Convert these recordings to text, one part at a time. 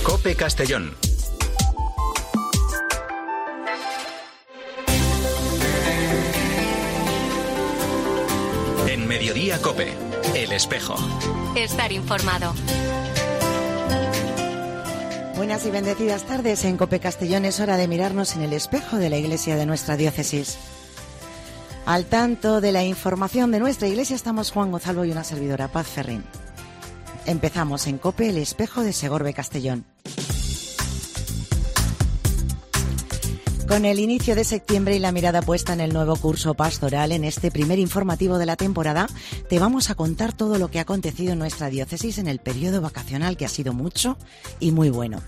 COPE Castellón. En Mediodía COPE, El Espejo. Estar informado. Buenas y bendecidas tardes. En COPE Castellón es hora de mirarnos en el espejo de la iglesia de nuestra diócesis. Al tanto de la información de nuestra iglesia estamos Juan Gonzalo y una servidora, Paz Ferrín. Empezamos en COPE, el espejo de Segorbe Castellón. Con el inicio de septiembre y la mirada puesta en el nuevo curso pastoral, en este primer informativo de la temporada, te vamos a contar todo lo que ha acontecido en nuestra diócesis en el periodo vacacional, que ha sido mucho y muy bueno.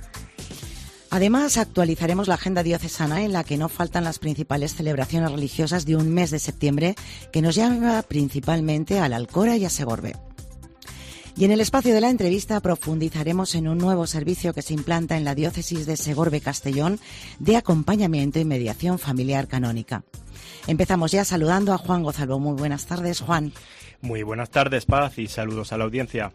Además, actualizaremos la agenda diocesana, en la que no faltan las principales celebraciones religiosas de un mes de septiembre, que nos lleva principalmente a la Alcora y a Segorbe. Y en el espacio de la entrevista profundizaremos en un nuevo servicio que se implanta en la diócesis de Segorbe Castellón de acompañamiento y mediación familiar canónica. Empezamos ya saludando a Juan Gonzalo. Muy buenas tardes, Juan. Muy buenas tardes, Paz, y saludos a la audiencia.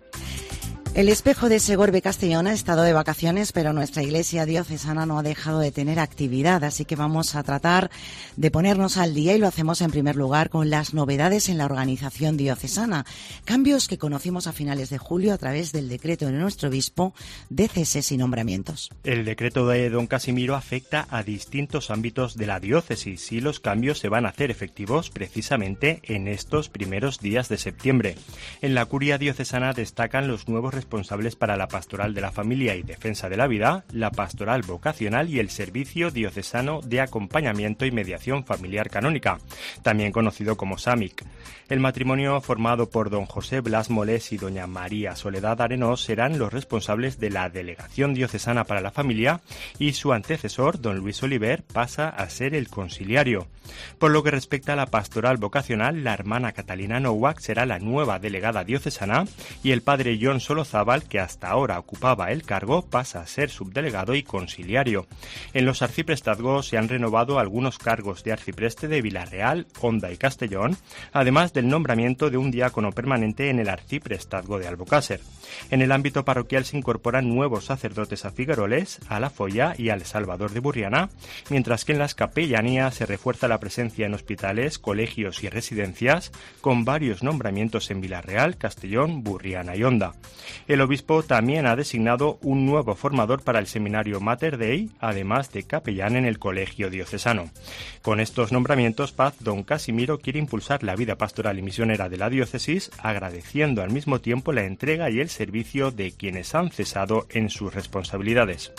El espejo de Segorbe Castellón ha estado de vacaciones, pero nuestra iglesia diocesana no ha dejado de tener actividad, así que vamos a tratar de ponernos al día, y lo hacemos en primer lugar con las novedades en la organización diocesana, cambios que conocimos a finales de julio a través del decreto de nuestro obispo de ceses y nombramientos. El decreto de don Casimiro afecta a distintos ámbitos de la diócesis y los cambios se van a hacer efectivos precisamente en estos primeros días de septiembre. En la curia diocesana destacan los nuevos responsables para la pastoral de la familia y defensa de la vida, la pastoral vocacional y el servicio diocesano de acompañamiento y mediación familiar canónica, también conocido como SAMIC. El matrimonio formado por don José Blas Molés y doña María Soledad Arenós serán los responsables de la Delegación Diocesana para la Familia, y su antecesor, don Luis Oliver, pasa a ser el consiliario. Por lo que respecta a la pastoral vocacional, la hermana Catalina Nowak será la nueva delegada diocesana y el padre John Solozábal, que hasta ahora ocupaba el cargo, pasa a ser subdelegado y consiliario. En los arciprestazgos se han renovado algunos cargos de arcipreste de Vilarreal, Honda y Castellón, además del nombramiento de un diácono permanente en el arciprestazgo de Albocácer. En el ámbito parroquial se incorporan nuevos sacerdotes a Figueroles, a La Folla y al Salvador de Burriana, mientras que en las capellanías se refuerza la presencia en hospitales, colegios y residencias, con varios nombramientos en Vilarreal, Castellón, Burriana y Honda. El obispo también ha designado un nuevo formador para el seminario Mater Dei, además de capellán en el colegio diocesano. Con estos nombramientos, Paz, don Casimiro quiere impulsar la vida pastoral y misionera de la diócesis, agradeciendo al mismo tiempo la entrega y el servicio de quienes han cesado en sus responsabilidades.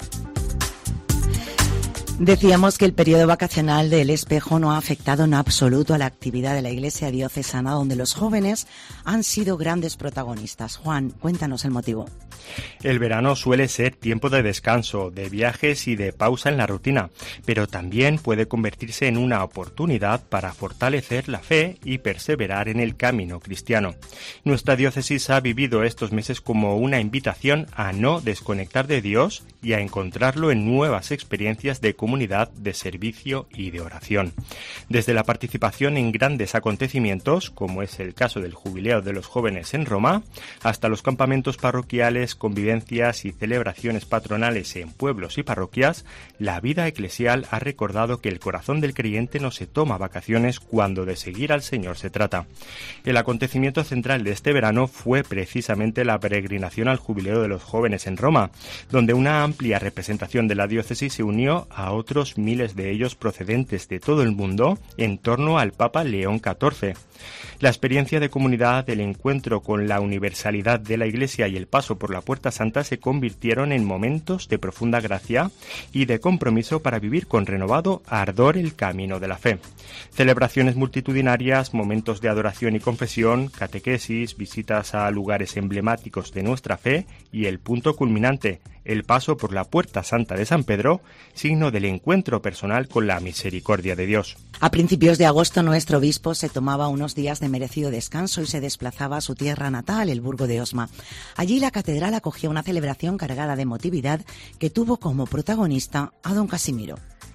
Decíamos que el periodo vacacional del Espejo no ha afectado en absoluto a la actividad de la iglesia diocesana, donde los jóvenes han sido grandes protagonistas. Juan, cuéntanos el motivo. El verano suele ser tiempo de descanso, de viajes y de pausa en la rutina, pero también puede convertirse en una oportunidad para fortalecer la fe y perseverar en el camino cristiano. Nuestra diócesis ha vivido estos meses como una invitación a no desconectar de Dios y a encontrarlo en nuevas experiencias de comunidad, de servicio y de oración. Desde la participación en grandes acontecimientos, como es el caso del Jubileo de los Jóvenes en Roma, hasta los campamentos parroquiales, convivencias y celebraciones patronales en pueblos y parroquias, la vida eclesial ha recordado que el corazón del creyente no se toma vacaciones cuando de seguir al Señor se trata. El acontecimiento central de este verano fue precisamente la peregrinación al Jubileo de los Jóvenes en Roma, donde una amplia representación de la diócesis se unió a otros miles de ellos procedentes de todo el mundo en torno al Papa León XIV. La experiencia de comunidad, el encuentro con la universalidad de la Iglesia y el paso por la Puerta Santa se convirtieron en momentos de profunda gracia y de compromiso para vivir con renovado ardor el camino de la fe. Celebraciones multitudinarias, momentos de adoración y confesión, catequesis, visitas a lugares emblemáticos de nuestra fe y el punto culminante, el paso por la Puerta Santa de San Pedro, signo del encuentro personal con la misericordia de Dios. A principios de agosto nuestro obispo se tomaba unos días de merecido descanso y se desplazaba a su tierra natal, el Burgo de Osma. Allí la catedral acogía una celebración cargada de emotividad que tuvo como protagonista a don Casimiro.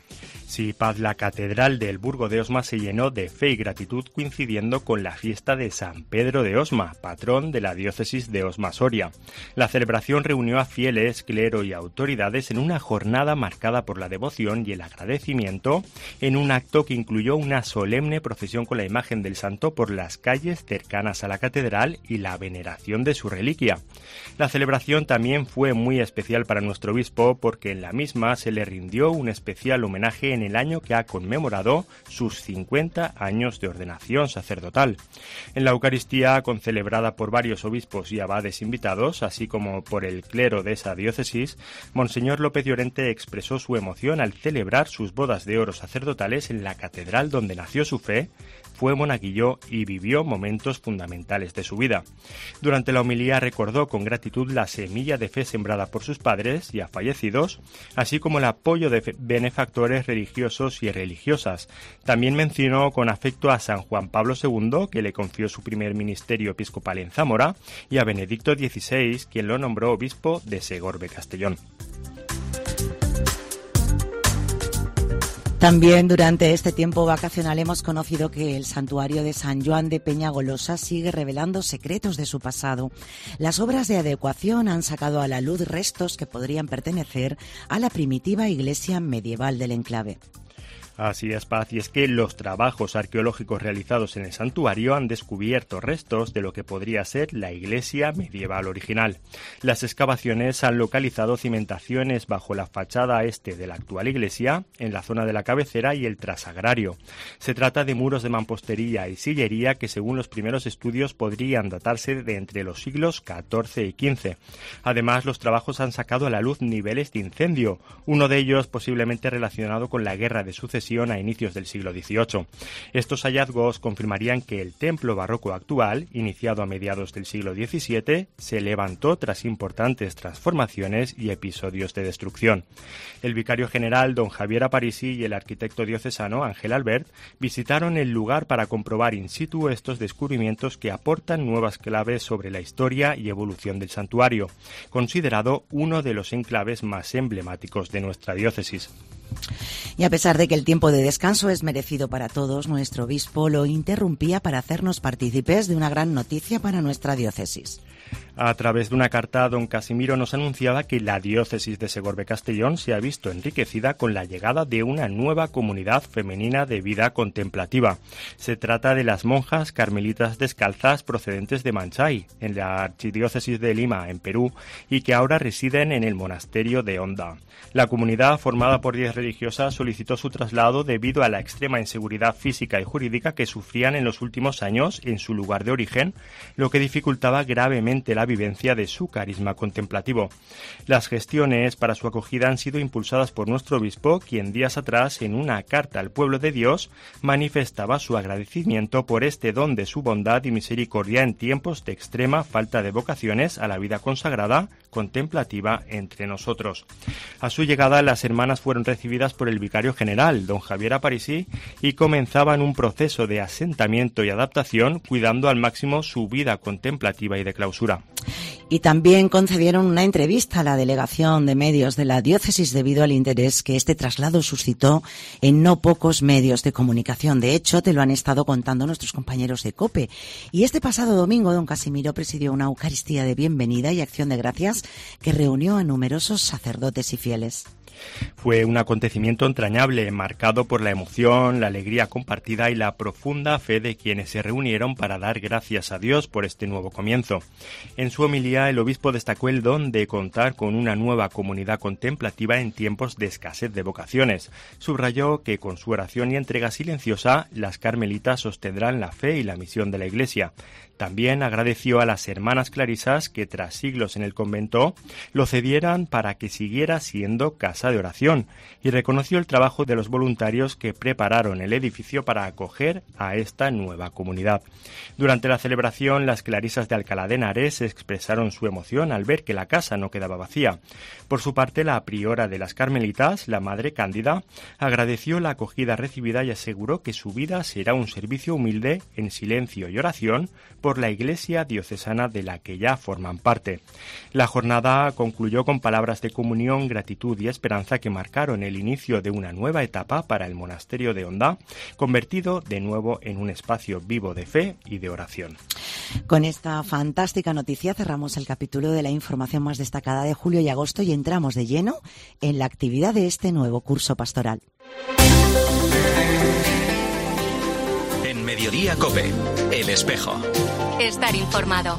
Sí, Paz, la catedral del Burgo de Osma se llenó de fe y gratitud coincidiendo con la fiesta de San Pedro de Osma, patrón de la diócesis de Osma-Soria. La celebración reunió a fieles, clero y autoridades en una jornada marcada por la devoción y el agradecimiento, en un acto que incluyó una solemne procesión con la imagen del santo por las calles cercanas a la catedral y la veneración de su reliquia. La celebración también fue muy especial para nuestro obispo porque en la misma se le rindió un especial homenaje en el año que ha conmemorado sus 50 años de ordenación sacerdotal. En la Eucaristía, concelebrada por varios obispos y abades invitados, así como por el clero de esa diócesis, Monseñor López Llorente expresó su emoción al celebrar sus bodas de oro sacerdotales en la catedral donde nació su fe, fue monaguillo y vivió momentos fundamentales de su vida. Durante la homilía recordó con gratitud la semilla de fe sembrada por sus padres ya fallecidos, así como el apoyo de benefactores religiosos y religiosas. También mencionó con afecto a San Juan Pablo II, que le confió su primer ministerio episcopal en Zamora, y a Benedicto XVI, quien lo nombró obispo de Segorbe, Castellón. También durante este tiempo vacacional hemos conocido que el santuario de San Joan de Peñagolosa sigue revelando secretos de su pasado. Las obras de adecuación han sacado a la luz restos que podrían pertenecer a la primitiva iglesia medieval del enclave. Así es, Paz, y es que los trabajos arqueológicos realizados en el santuario han descubierto restos de lo que podría ser la iglesia medieval original. Las excavaciones han localizado cimentaciones bajo la fachada este de la actual iglesia, en la zona de la cabecera y el trasagrario. Se trata de muros de mampostería y sillería que, según los primeros estudios, podrían datarse de entre los siglos XIV y XV. Además, los trabajos han sacado a la luz niveles de incendio, uno de ellos posiblemente relacionado con la Guerra de Sucesión a inicios del siglo XVIII. Estos hallazgos confirmarían que el templo barroco actual, iniciado a mediados del siglo XVII, se levantó tras importantes transformaciones y episodios de destrucción. El vicario general, don Javier Aparici, y el arquitecto diocesano, Ángel Albert, visitaron el lugar para comprobar in situ estos descubrimientos que aportan nuevas claves sobre la historia y evolución del santuario, considerado uno de los enclaves más emblemáticos de nuestra diócesis. Y a pesar de que el tiempo de descanso es merecido para todos, nuestro obispo lo interrumpía para hacernos partícipes de una gran noticia para nuestra diócesis. A través de una carta, don Casimiro nos anunciaba que la diócesis de Segorbe-Castellón se ha visto enriquecida con la llegada de una nueva comunidad femenina de vida contemplativa. Se trata de las monjas carmelitas descalzas procedentes de Manchay, en la archidiócesis de Lima, en Perú, y que ahora residen en el monasterio de Honda. La comunidad, formada por 10 religiosas, solicitó su traslado debido a la extrema inseguridad física y jurídica que sufrían en los últimos años en su lugar de origen, lo que dificultaba gravemente la vivencia de su carisma contemplativo. Las gestiones para su acogida han sido impulsadas por nuestro obispo, quien días atrás, en una carta al pueblo de Dios, manifestaba su agradecimiento por este don de su bondad y misericordia en tiempos de extrema falta de vocaciones a la vida consagrada, contemplativa entre nosotros. A su llegada, las hermanas fueron recibidas por el vicario general, don Javier Aparici, y comenzaban un proceso de asentamiento y adaptación, cuidando al máximo su vida contemplativa y de clausura. Y también concedieron una entrevista a la delegación de medios de la diócesis debido al interés que este traslado suscitó en no pocos medios de comunicación. De hecho, te lo han estado contando nuestros compañeros de COPE. Y este pasado domingo, don Casimiro presidió una Eucaristía de bienvenida y acción de gracias que reunió a numerosos sacerdotes y fieles. Fue un acontecimiento entrañable, marcado por la emoción, la alegría compartida y la profunda fe de quienes se reunieron para dar gracias a Dios por este nuevo comienzo. En su homilía, el obispo destacó el don de contar con una nueva comunidad contemplativa en tiempos de escasez de vocaciones. Subrayó que con su oración y entrega silenciosa, las carmelitas sostendrán la fe y la misión de la Iglesia. También agradeció a las hermanas clarisas que, tras siglos en el convento, lo cedieran para que siguiera siendo casa de oración, y reconoció el trabajo de los voluntarios que prepararon el edificio para acoger a esta nueva comunidad. Durante la celebración, las clarisas de Alcalá de Henares expresaron su emoción al ver que la casa no quedaba vacía. Por su parte, la priora de las carmelitas, la madre Cándida, agradeció la acogida recibida y aseguró que su vida será un servicio humilde, en silencio y oración, por la Iglesia diocesana de la que ya forman parte. La jornada concluyó con palabras de comunión, gratitud y esperanza que marcaron el inicio de una nueva etapa para el monasterio de Ondá, convertido de nuevo en un espacio vivo de fe y de oración. Con esta fantástica noticia cerramos el capítulo de la información más destacada de julio y agosto y entramos de lleno en la actividad de este nuevo curso pastoral. En Mediodía COPE, El Espejo. Estar informado.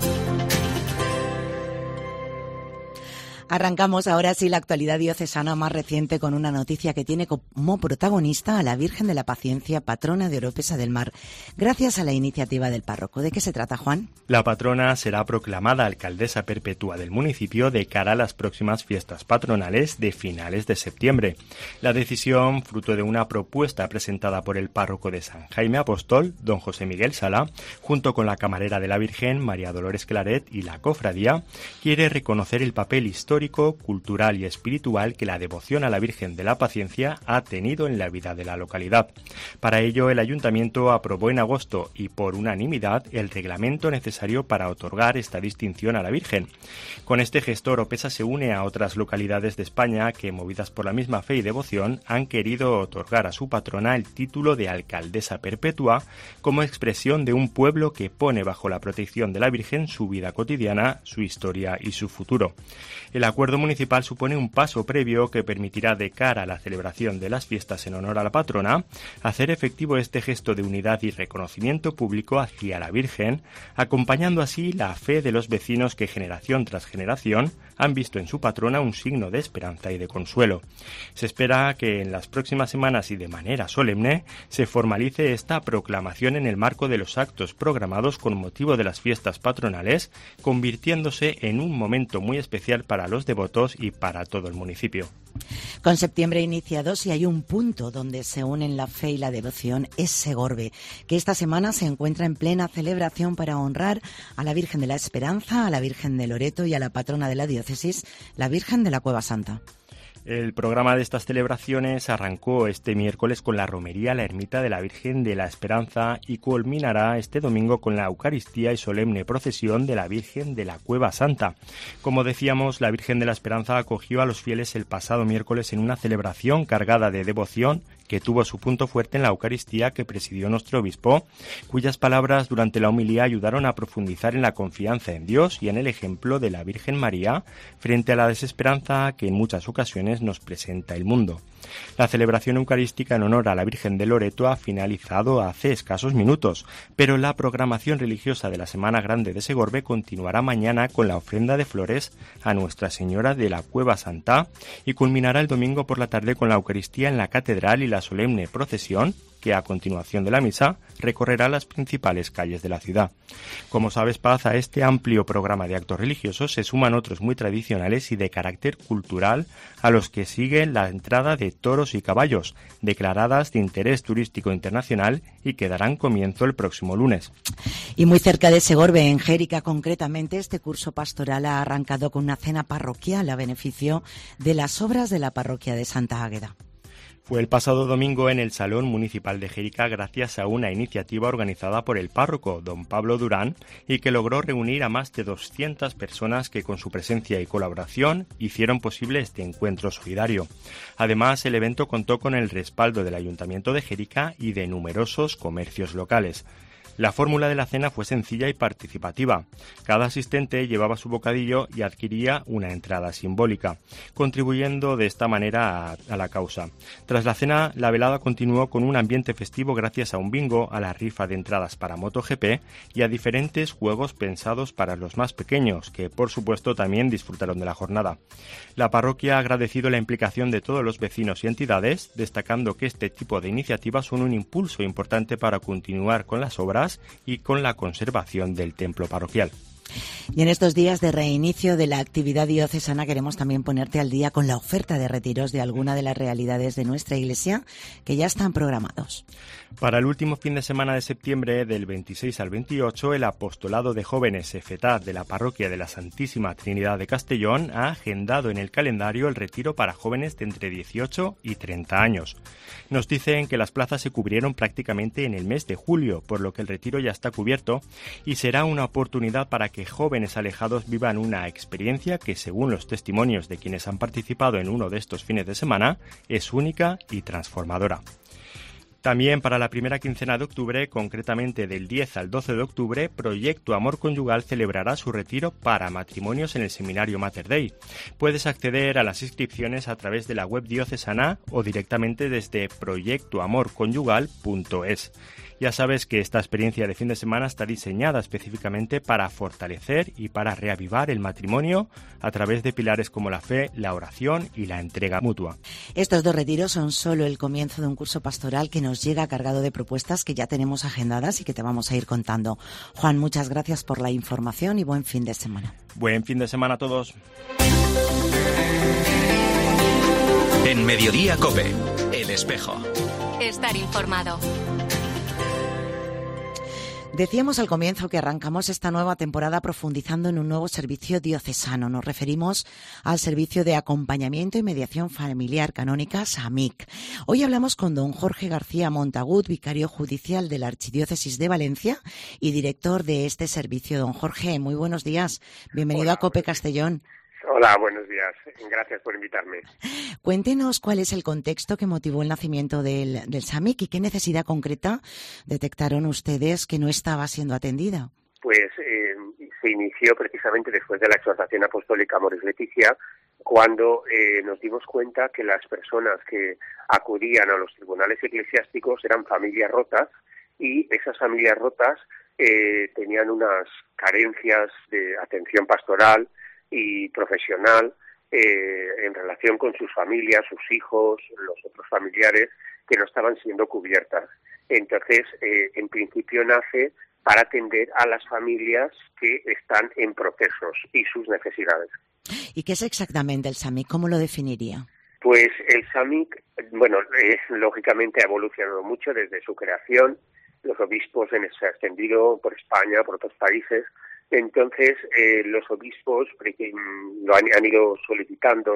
Arrancamos ahora sí la actualidad diocesana más reciente con una noticia que tiene como protagonista a la Virgen de la Paciencia, patrona de Oropesa del Mar, gracias a la iniciativa del párroco. ¿De qué se trata, Juan? La patrona será proclamada alcaldesa perpetua del municipio de cara a las próximas fiestas patronales de finales de septiembre. La decisión, fruto de una propuesta presentada por el párroco de San Jaime Apóstol, don José Miguel Sala, junto con la camarera de la Virgen, María Dolores Claret, y la cofradía, quiere reconocer el papel histórico, cultural y espiritual que la devoción a la Virgen de la Paciencia ha tenido en la vida de la localidad. Para ello, el Ayuntamiento aprobó en agosto y por unanimidad el reglamento necesario para otorgar esta distinción a la Virgen. Con este gesto, Oropesa se une a otras localidades de España que, movidas por la misma fe y devoción, han querido otorgar a su patrona el título de alcaldesa perpetua como expresión de un pueblo que pone bajo la protección de la Virgen su vida cotidiana, su historia y su futuro. El acuerdo municipal supone un paso previo que permitirá, de cara a la celebración de las fiestas en honor a la patrona, hacer efectivo este gesto de unidad y reconocimiento público hacia la Virgen, acompañando así la fe de los vecinos que generación tras generación han visto en su patrona un signo de esperanza y de consuelo. Se espera que en las próximas semanas y de manera solemne se formalice esta proclamación en el marco de los actos programados con motivo de las fiestas patronales, convirtiéndose en un momento muy especial para los devotos y para todo el municipio. Con septiembre iniciado, si hay un punto donde se unen la fe y la devoción, es Segorbe, que esta semana se encuentra en plena celebración para honrar a la Virgen de la Esperanza, a la Virgen de Loreto y a la patrona de la diócesis, la Virgen de la Cueva Santa. El programa de estas celebraciones arrancó este miércoles con la romería a la ermita de la Virgen de la Esperanza y culminará este domingo con la Eucaristía y solemne procesión de la Virgen de la Cueva Santa. Como decíamos, la Virgen de la Esperanza acogió a los fieles el pasado miércoles en una celebración cargada de devoción que tuvo su punto fuerte en la Eucaristía que presidió nuestro obispo, cuyas palabras durante la homilía ayudaron a profundizar en la confianza en Dios y en el ejemplo de la Virgen María frente a la desesperanza que en muchas ocasiones nos presenta el mundo. La celebración eucarística en honor a la Virgen de Loreto ha finalizado hace escasos minutos, pero la programación religiosa de la Semana Grande de Segorbe continuará mañana con la ofrenda de flores a Nuestra Señora de la Cueva Santa y culminará el domingo por la tarde con la Eucaristía en la Catedral y la solemne procesión que a continuación de la misa recorrerá las principales calles de la ciudad. Como sabes, Paz, a este amplio programa de actos religiosos se suman otros muy tradicionales y de carácter cultural a los que sigue la entrada de toros y caballos, declaradas de interés turístico internacional y que darán comienzo el próximo lunes. Y muy cerca de Segorbe, en Jérica concretamente, este curso pastoral ha arrancado con una cena parroquial a beneficio de las obras de la parroquia de Santa Águeda. Fue el pasado domingo en el Salón Municipal de Jérica gracias a una iniciativa organizada por el párroco, don Pablo Durán, y que logró reunir a más de 200 personas que con su presencia y colaboración hicieron posible este encuentro solidario. Además, el evento contó con el respaldo del Ayuntamiento de Jérica y de numerosos comercios locales. La fórmula de la cena fue sencilla y participativa. Cada asistente llevaba su bocadillo y adquiría una entrada simbólica, contribuyendo de esta manera a la causa. Tras la cena, la velada continuó con un ambiente festivo gracias a un bingo, a la rifa de entradas para MotoGP y a diferentes juegos pensados para los más pequeños, que por supuesto también disfrutaron de la jornada. La parroquia ha agradecido la implicación de todos los vecinos y entidades, destacando que este tipo de iniciativas son un impulso importante para continuar con las obras y con la conservación del templo parroquial. Y en estos días de reinicio de la actividad diocesana queremos también ponerte al día con la oferta de retiros de alguna de las realidades de nuestra Iglesia que ya están programados. Para el último fin de semana de septiembre, del 26 al 28, el Apostolado de Jóvenes EFETAD de la Parroquia de la Santísima Trinidad de Castellón ha agendado en el calendario el retiro para jóvenes de entre 18 y 30 años. Nos dicen que las plazas se cubrieron prácticamente en el mes de julio, por lo que el retiro ya está cubierto y será una oportunidad para que jóvenes alejados vivan una experiencia que, según los testimonios de quienes han participado en uno de estos fines de semana, es única y transformadora. También para la primera quincena de octubre, concretamente del 10 al 12 de octubre, Proyecto Amor Conyugal celebrará su retiro para matrimonios en el Seminario Mater Dei. Puedes acceder a las inscripciones a través de la web diocesana o directamente desde proyectoamorconyugal.es. Ya sabes que esta experiencia de fin de semana está diseñada específicamente para fortalecer y para reavivar el matrimonio a través de pilares como la fe, la oración y la entrega mutua. Estos dos retiros son solo el comienzo de un curso pastoral que nos llega cargado de propuestas que ya tenemos agendadas y que te vamos a ir contando. Juan, muchas gracias por la información y buen fin de semana. Buen fin de semana a todos. En Mediodía COPE, El Espejo. Estar informado. Decíamos al comienzo que arrancamos esta nueva temporada profundizando en un nuevo servicio diocesano. Nos referimos al Servicio de Acompañamiento y Mediación Familiar Canónica, SAMIC. Hoy hablamos con don Jorge García Montagut, vicario judicial de la Archidiócesis de Valencia y director de este servicio. Don Jorge, muy buenos días. Bienvenido a COPE Castellón. Hola, buenos días. Gracias por invitarme. Cuéntenos cuál es el contexto que motivó el nacimiento del SAMIC y qué necesidad concreta detectaron ustedes que no estaba siendo atendida. Pues se inició precisamente después de la exhortación apostólica Amoris Laetitia, cuando nos dimos cuenta que las personas que acudían a los tribunales eclesiásticos eran familias rotas y esas familias rotas tenían unas carencias de atención pastoral y profesional en relación con sus familias, sus hijos, los otros familiares que no estaban siendo cubiertas. Entonces, en principio nace para atender a las familias que están en procesos y sus necesidades. ¿Y qué es exactamente el SAMIC? ¿Cómo lo definiría? Pues el SAMIC, lógicamente ha evolucionado mucho desde su creación. Los obispos se han extendido por España, por otros países. Entonces, los obispos lo han ido solicitando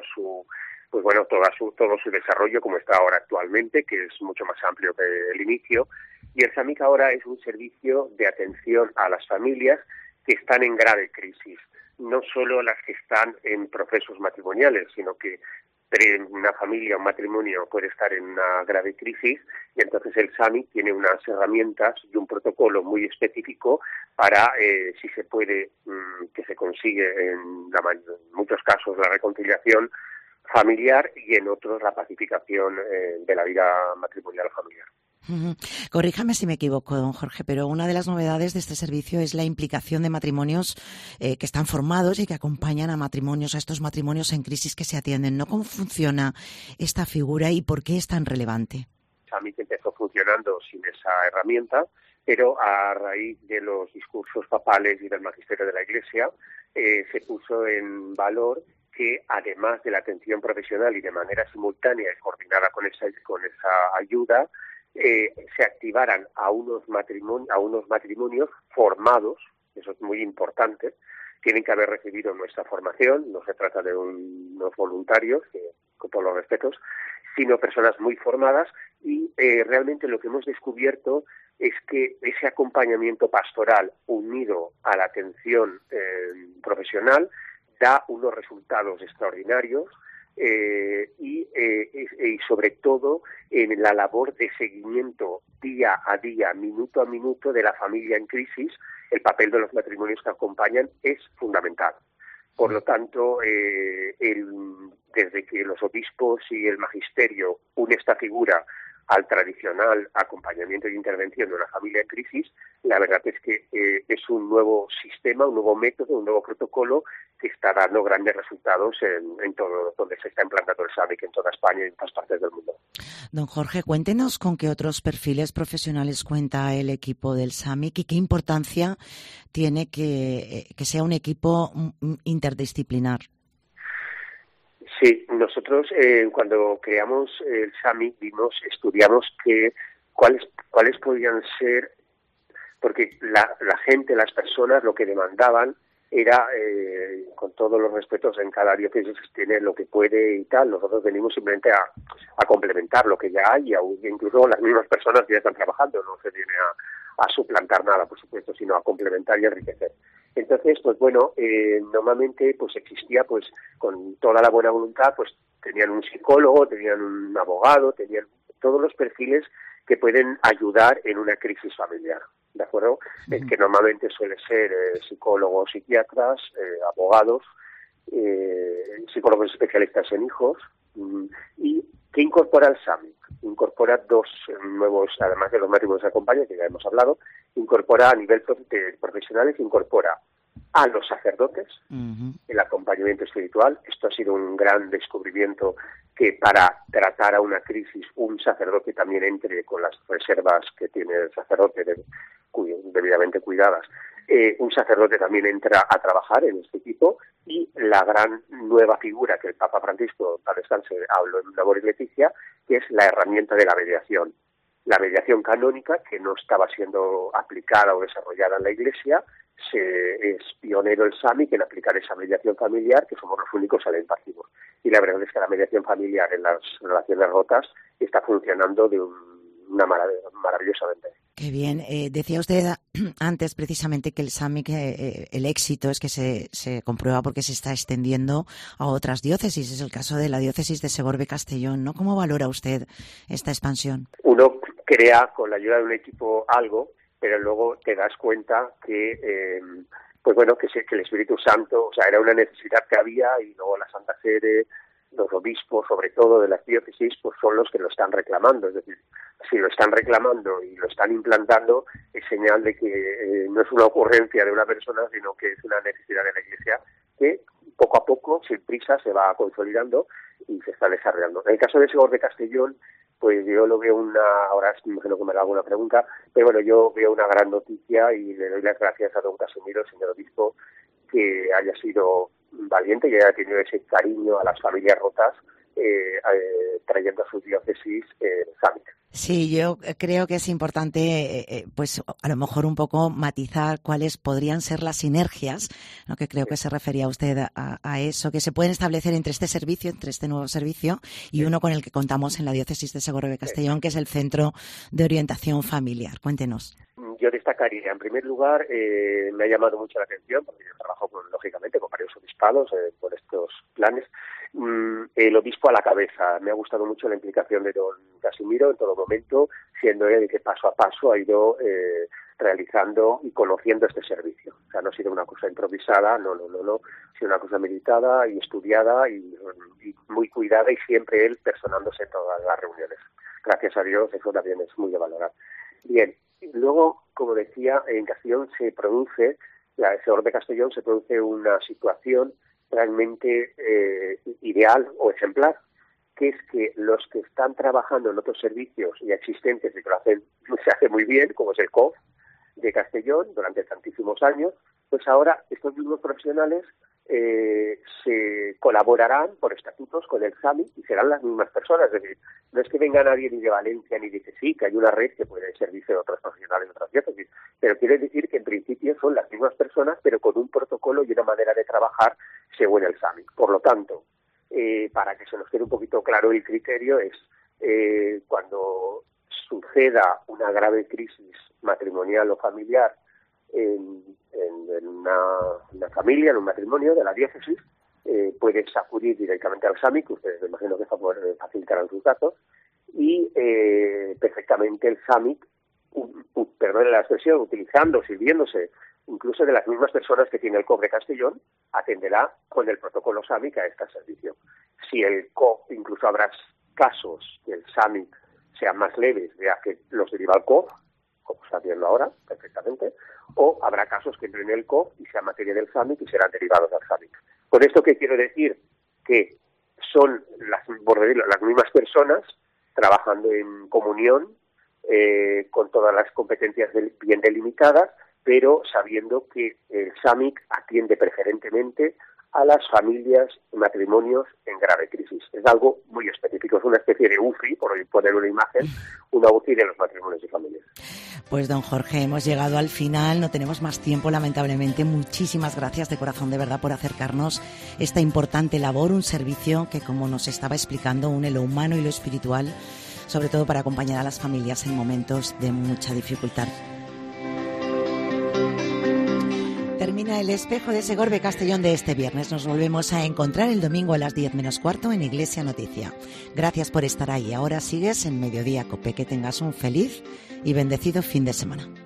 todo su desarrollo como está ahora actualmente, que es mucho más amplio que el inicio. Y el SAMIC ahora es un servicio de atención a las familias que están en grave crisis. No solo las que están en procesos matrimoniales, sino que una familia, un matrimonio puede estar en una grave crisis y entonces el SAMIC tiene unas herramientas y un protocolo muy específico para, si se puede, que se consigue en muchos casos la reconciliación familiar y en otros la pacificación de la vida matrimonial familiar. Corríjame si me equivoco, don Jorge, pero una de las novedades de este servicio es la implicación de matrimonios que están formados y que acompañan a estos matrimonios en crisis que se atienden, ¿no? ¿Cómo funciona esta figura y por qué es tan relevante? SAMIC empezó funcionando sin esa herramienta, pero a raíz de los discursos papales y del magisterio de la Iglesia se puso en valor que además de la atención profesional y de manera simultánea y coordinada con esa ayuda, se activaran a unos matrimonios formados, eso es muy importante, tienen que haber recibido nuestra formación, no se trata de unos voluntarios, con todos los respetos, sino personas muy formadas y realmente lo que hemos descubierto es que ese acompañamiento pastoral unido a la atención profesional da unos resultados extraordinarios y sobre todo en la labor de seguimiento día a día, minuto a minuto de la familia en crisis. El papel de los matrimonios que acompañan es fundamental. Por lo tanto, desde que los obispos y el magisterio unen esta figura al tradicional acompañamiento e intervención de una familia en crisis, la verdad es que es un nuevo sistema, un nuevo método, un nuevo protocolo que está dando grandes resultados en todo donde se está implantando el SAMIC, en toda España y en todas partes del mundo. Don Jorge, cuéntenos con qué otros perfiles profesionales cuenta el equipo del SAMIC y qué importancia tiene que sea un equipo interdisciplinar. Sí, nosotros cuando creamos el SAMIC estudiamos cuáles podían ser, porque la gente, las personas, lo que demandaban era, con todos los respetos, en cada diócesis tiene lo que puede y tal. Nosotros venimos simplemente a complementar lo que ya hay, y incluso las mismas personas que ya están trabajando, no se viene a suplantar nada, por supuesto, sino a complementar y enriquecer. Entonces, pues bueno, normalmente pues existía, pues con toda la buena voluntad, pues tenían un psicólogo, tenían un abogado, tenían todos los perfiles que pueden ayudar en una crisis familiar, ¿de acuerdo? Uh-huh. Que normalmente suele ser psicólogos, psiquiatras, abogados, psicólogos especialistas en hijos. ¿Y qué incorpora el SAMIC? Incorpora dos nuevos, además de los matrimonios de acompaña, que ya hemos hablado, incorpora a nivel de profesionales, incorpora a los sacerdotes, uh-huh, el acompañamiento espiritual. Esto ha sido un gran descubrimiento, que para tratar a una crisis un sacerdote también entre con las reservas que tiene el sacerdote debidamente cuidadas. Un sacerdote también entra a trabajar en este equipo, y la gran nueva figura que el Papa Francisco, para descanse, habló en Labor y Leticia, que es la herramienta de la mediación. La mediación canónica, que no estaba siendo aplicada o desarrollada en la Iglesia, es pionero el SAMIC en aplicar esa mediación familiar, que somos los únicos que la impartimos. Y la verdad es que la mediación familiar en las relaciones rotas está funcionando de una maravillosamente. Qué bien. Decía usted antes precisamente que el SAMIC, el éxito es que se comprueba porque se está extendiendo a otras diócesis. Es el caso de la diócesis de Segorbe-Castellón, ¿no? ¿Cómo valora usted esta expansión? Uno crea con la ayuda de un equipo algo, pero luego te das cuenta que, pues bueno, que el Espíritu Santo, o sea, era una necesidad que había, y luego la Santa Sede, los obispos, sobre todo de las diócesis, pues son los que lo están reclamando. Es decir, si lo están reclamando y lo están implantando, es señal de que no es una ocurrencia de una persona, sino que es una necesidad de la Iglesia que poco a poco, sin prisa, se va consolidando y se está desarrollando. En el caso de Segorbe-Castellón, pues yo lo veo ahora me imagino que me haga alguna pregunta, pero bueno, yo veo una gran noticia y le doy las gracias a don Casimiro, el señor obispo, que haya sido valiente y haya tenido ese cariño a las familias rotas, trayendo a sus diócesis SAMIC. Sí, yo creo que es importante, pues a lo mejor un poco matizar cuáles podrían ser las sinergias, ¿no? Que creo que se refería usted a eso, que se pueden establecer entre este nuevo servicio y uno con el que contamos en la diócesis de Segorbe-Castellón, que es el Centro de Orientación Familiar. Cuéntenos. Yo destacaría, en primer lugar, me ha llamado mucho la atención, porque yo trabajo lógicamente con varios obispados por estos planes, el obispo a la cabeza. Me ha gustado mucho la implicación de don Casimiro en todo momento, siendo él el que paso a paso ha ido realizando y conociendo este servicio. O sea, no ha sido una cosa improvisada, no, ha sido una cosa meditada y estudiada y muy cuidada, y siempre él personándose en todas las reuniones. Gracias a Dios, eso también es muy de valorar. Bien, luego, como decía, en Castellón Segorbe-Castellón se produce una situación realmente ideal o ejemplar, que es que los que están trabajando en otros servicios ya existentes y que se hace muy bien, como es el COF de Castellón durante tantísimos años, pues ahora estos mismos profesionales se colaborarán por estatutos con el SAMIC y serán las mismas personas. Es decir, no es que venga nadie ni de Valencia ni dice sí, que hay una red que puede servirse de otros profesionales de otras diócesis, pero quiere decir que en principio son las mismas personas, pero con un protocolo y una manera de trabajar según el SAMIC. Por lo tanto, para que se nos quede un poquito claro el criterio, es cuando suceda una grave crisis matrimonial o familiar en una familia, en un matrimonio de la diócesis, puedes acudir directamente al SAMIC, que ustedes me imagino que facilitarán sus datos, y perfectamente el SAMIC, perdón la expresión, sirviéndose incluso de las mismas personas que tiene el COF de Castellón, atenderá con el protocolo SAMIC a este servicio. Si el COF, incluso habrá casos que el SAMIC sean más leves, ya que los deriva al COF, como está viendo ahora, perfectamente, o habrá casos que entren en el COF y sean materia del SAMIC y serán derivados al SAMIC. Con esto, ¿qué quiero decir? Que son las mismas personas, trabajando en comunión, con todas las competencias bien delimitadas, pero sabiendo que el SAMIC atiende preferentemente a las familias y matrimonios en grave crisis. Es algo muy específico, es una especie de UCI, por poner una imagen, una UCI de los matrimonios y familias. Pues don Jorge, hemos llegado al final, no tenemos más tiempo lamentablemente. Muchísimas gracias de corazón, de verdad, por acercarnos esta importante labor, un servicio que, como nos estaba explicando, une lo humano y lo espiritual, sobre todo para acompañar a las familias en momentos de mucha dificultad. Termina el espejo de Segorbe Castellón de este viernes. Nos volvemos a encontrar el domingo a las 10:15 en Iglesia Noticia. Gracias por estar ahí. Ahora sigues en Mediodía Cope. Que tengas un feliz y bendecido fin de semana.